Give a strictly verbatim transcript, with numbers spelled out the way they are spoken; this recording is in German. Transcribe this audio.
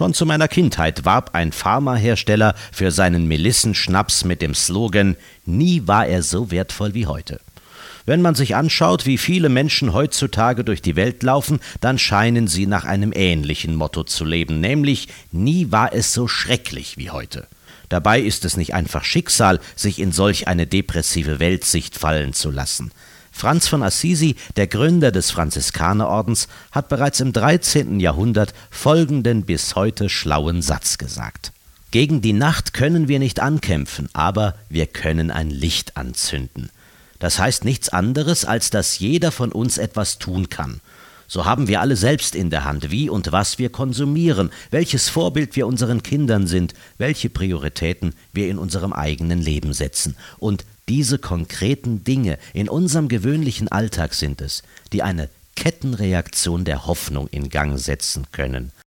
Schon zu meiner Kindheit warb ein Pharmahersteller für seinen Melissenschnaps mit dem Slogan: Nie war er so wertvoll wie heute. Wenn man sich anschaut, wie viele Menschen heutzutage durch die Welt laufen, dann scheinen sie nach einem ähnlichen Motto zu leben, nämlich: Nie war es so schrecklich wie heute. Dabei ist es nicht einfach Schicksal, sich in solch eine depressive Weltsicht fallen zu lassen. Franz von Assisi, der Gründer des Franziskanerordens, hat bereits im dreizehnten Jahrhundert folgenden bis heute schlauen Satz gesagt: Gegen die Nacht können wir nicht ankämpfen, aber wir können ein Licht anzünden. Das heißt nichts anderes, als dass jeder von uns etwas tun kann. So haben wir alle selbst in der Hand, wie und was wir konsumieren, welches Vorbild wir unseren Kindern sind, welche Prioritäten wir in unserem eigenen Leben setzen. Und diese konkreten Dinge in unserem gewöhnlichen Alltag sind es, die eine Kettenreaktion der Hoffnung in Gang setzen können.